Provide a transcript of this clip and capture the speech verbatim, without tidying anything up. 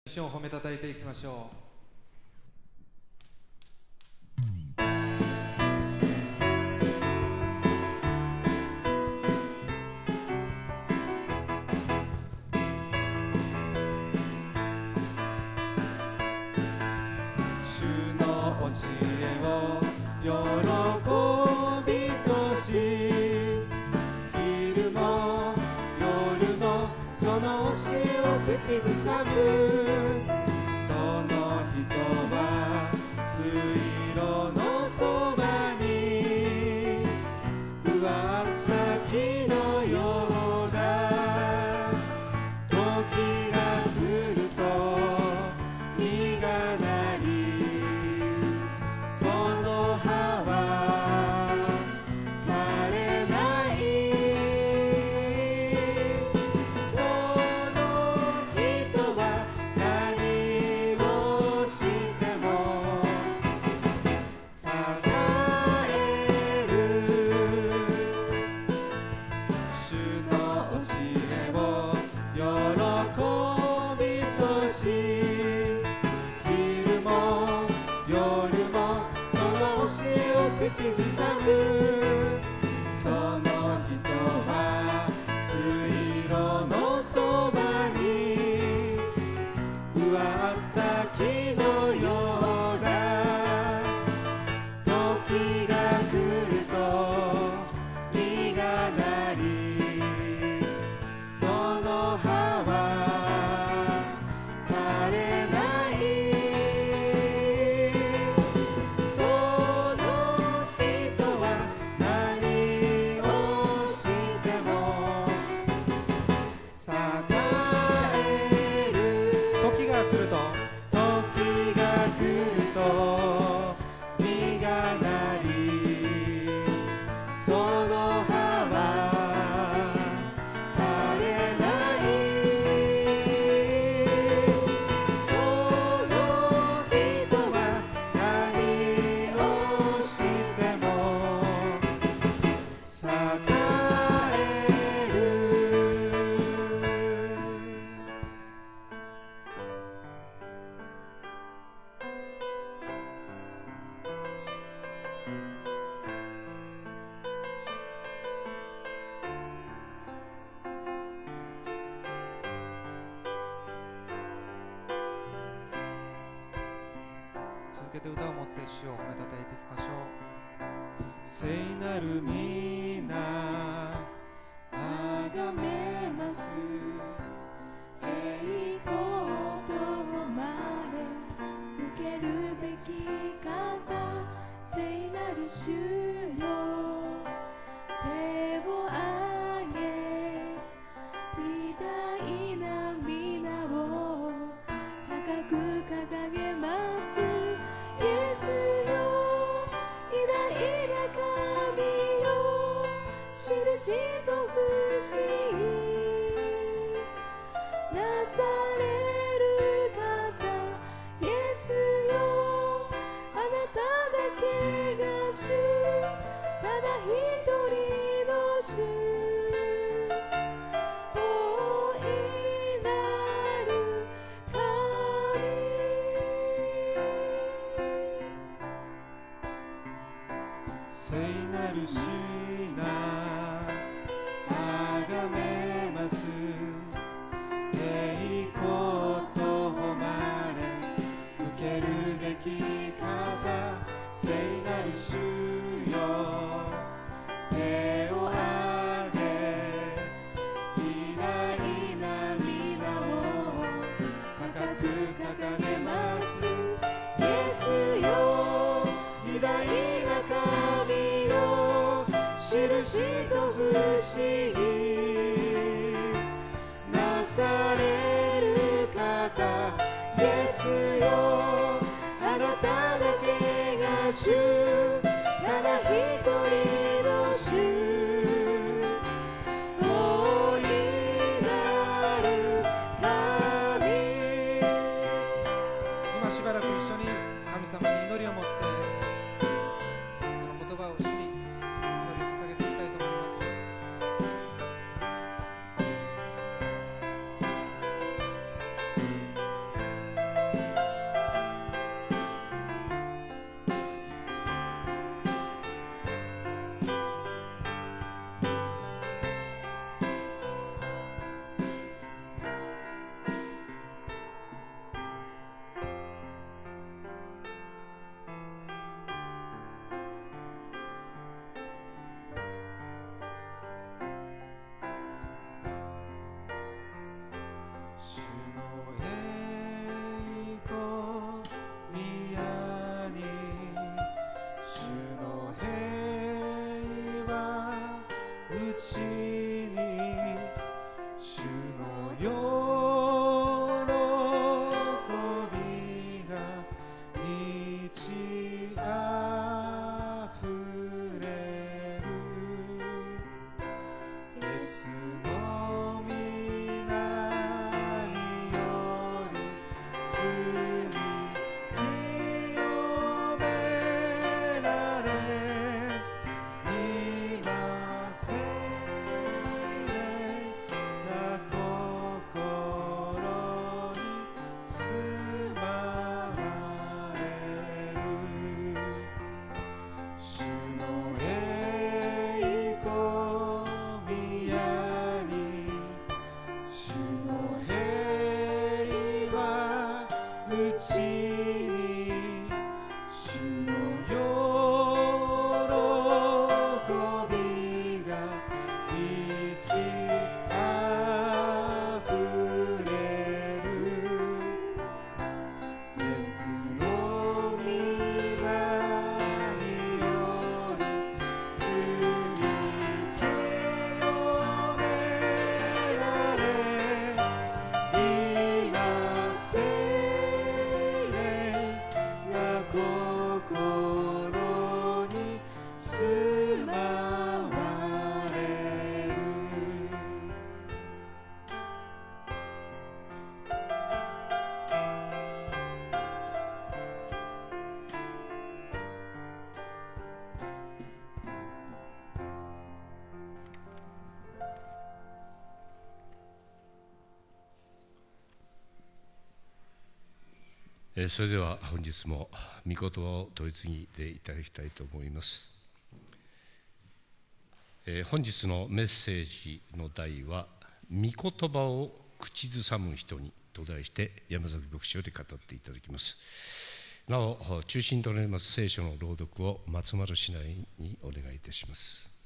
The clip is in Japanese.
主を褒めたたえていきましょう。 口ずさむその人は水路のそばに植わった木のようだ。時が来ると実がなりその葉は枯れない。口ずさむその人は水路のそばに植わった木のようだ。時が来ると実がなりその葉は枯れない。 続けて歌を持って主を褒めたたえていきましょう。 聖なる皆あがめます。栄光と誉れ受けるべき方、聖なる主よ。手を上げ偉大な皆を高く掲げます。イエスよ、偉大な神よ、印と不思議なされる方、イエスよ、あなただけが主、ただ一人の主。大いなる神、聖なる主なあがめます。栄光と誉れ受けるべき方、聖なる主よ。手を上げ偉大な皆を高く掲げます。イエスよ、偉大な神よ、印と不思議なされる方、イエスよ、あなただけが主、ただ一人の主。大いなる神。 今しばらく一緒に神様に祈りを持ってその言葉を主に祈りを捧げていきたいと思います。 それでは本日も御言葉を取り次いでいただきたいと思います。本日のメッセージの題は「御言葉を口ずさむ人に」と題して山崎牧師より語っていただきます。なお中心となります聖書の朗読を松丸市内にお願いいたします。